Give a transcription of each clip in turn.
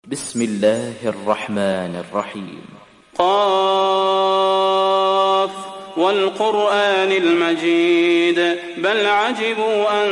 بسم الله الرحمن الرحيم. قاف والقرآن المجيد بل عجبوا أن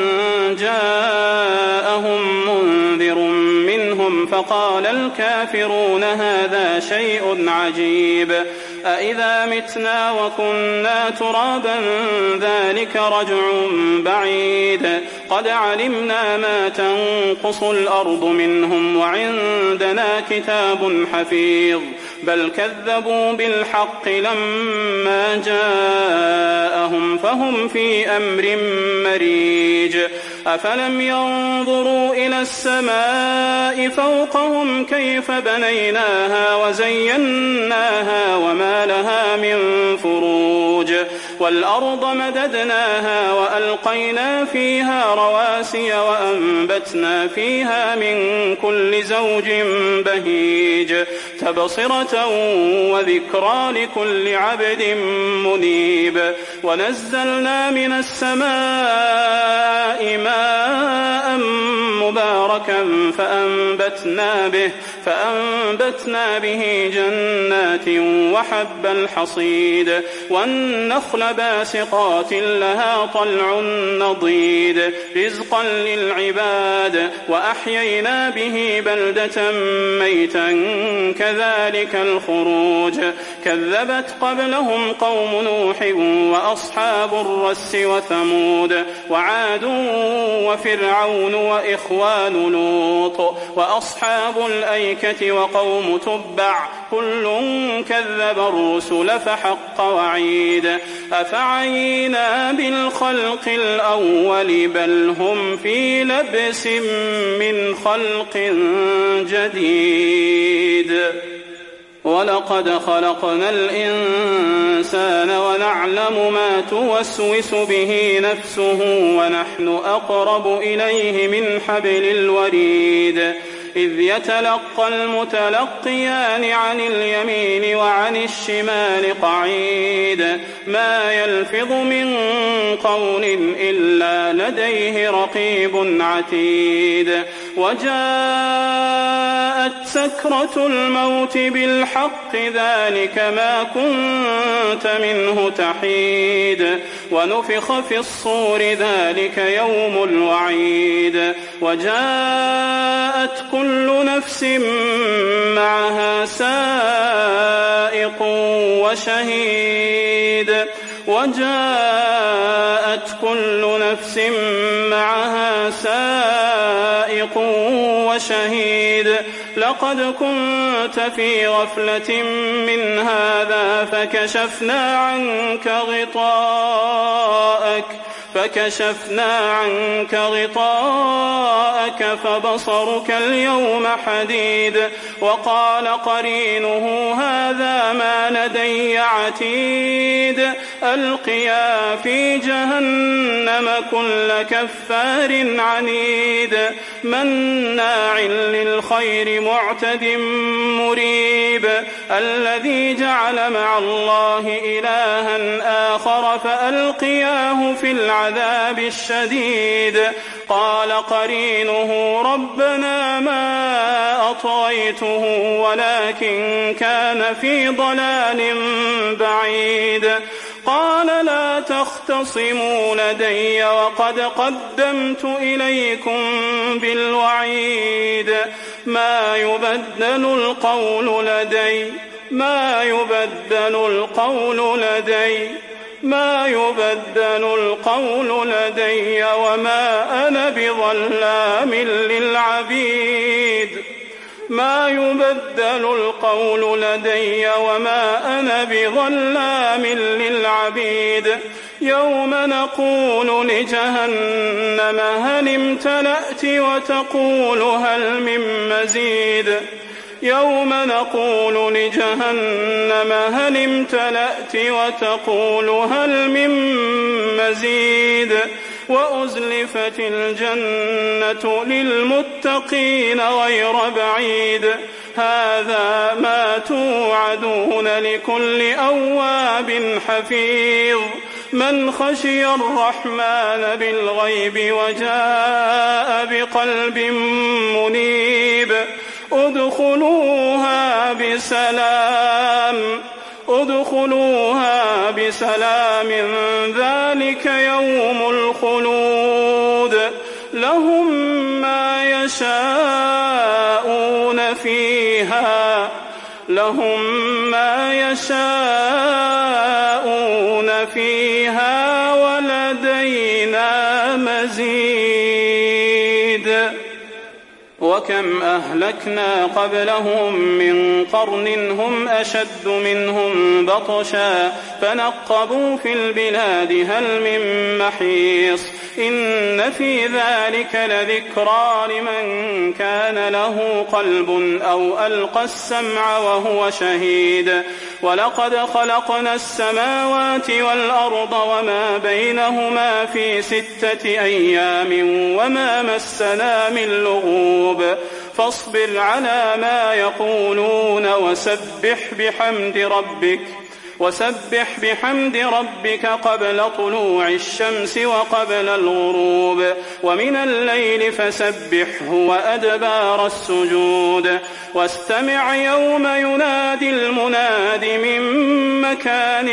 جاءهم منذر منهم فقال الكافرون هذا شيء عجيب أإذا متنا وكنا ترابا ذلك رجع بعيد قد علمنا ما تنقص الأرض منهم وعندنا كتاب حفيظ بل كذبوا بالحق لما جاءهم فهم في أمر مريج أفلم ينظروا إلى السماء فوقهم كيف بنيناها وزيناها وما لها من فروج والأرض مددناها وألقينا فيها رواسي وأنبتنا فيها من كل زوج بهيج تبصرة وذكرى لكل عبد منيب ونزلنا من السماء ماء مباركا فأنبتنا به جنات وحب الحصيد والنخل باسقات لها طلع نضيد رزقا للعباد وأحيينا به بلدة ميتا كذلك الخروج كذبت قبلهم قوم نوح وأصحاب الرس وثمود وعاد وفرعون وإخوان لوط وأصحاب الأيكة وقوم تبع كل كذب الرسل فحق وعيد أفعينا بالخلق الأول بل هم في لبس من خلق جديد ولقد خلقنا الإنسان ونعلم ما توسوس به نفسه ونحن أقرب إليه من حبل الوريد إذ يتلقى المتلقيان عن اليمين وعن الشمال قعيد ما يلفظ من قول إلا لديه رقيب عتيد وجاءت سكرة الموت بالحق ذلك ما كنت منه تحيد ونفخ في الصور ذلك يوم الوعيد وجاءت كل نفس معها سائق وشهيد وجاءت كل نفس معها سائق وشهيد لقد كنت في غفلة من هذا فكشفنا عنك غطاءك فبصرك اليوم حديد وقال قرينه هذا ما لدي عتيد ألقيا في جهنم كل كفار عنيد مناع للخير معتد مريب الذي جعل مع الله إلها آخر فألقياه في العذاب الشديد قال قرينه ربنا ما أطغيته ولكن كان في ضلال بعيد قال لا تختصموا لدي وقد قدمت إليكم بالوعيد ما يبدل القول لدي وما أنا بظلام للعبيد يوم نقول لجهنم هل امتلأت وتقول هل من مزيد يوم نقول لجهنم هل امتلأت وتقول هل من مزيد وأزلفت الجنة للمتقين غير بعيد هذا ما توعدون لكل أواب حفيظ من خشي الرحمن بالغيب وجاء بقلب منيب ادخلوها بسلام ذلك يوم الخلود لهم ما يشاءون فيها ولدينا مزيد وكم أهلكنا قبلهم من قرن هم أشد منهم بطشا فنقبوا في البلاد هل من محيص إن في ذلك لذكرى لمن كان له قلب أو ألقى السمع وهو شهيد ولقد خلقنا السماوات والأرض وما بينهما في 6 أيام وما مسنا من لغوب فاصبر على ما يقولون وسبح بحمد ربك قبل طلوع الشمس وقبل الغروب ومن الليل فسبحه وأدبار السجود واستمع يوم ينادي المناد من مكان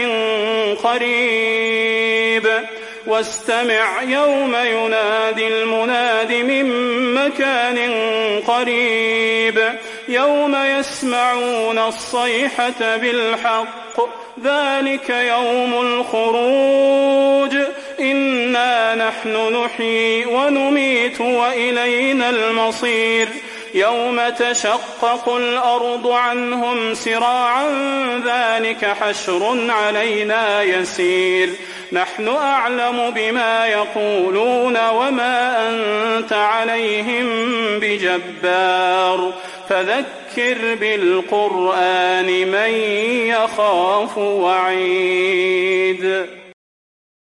قريب يوم يسمعون الصيحة بالحق ذلك يوم الخروج إنا نحن نحيي ونميت وإلينا المصير يوم تشقق الأرض عنهم سراعا ذلك حشر علينا يسير نحن أعلم بما يقولون وما أنت عليهم بجبار فذكر بالقرآن من يخاف وعيد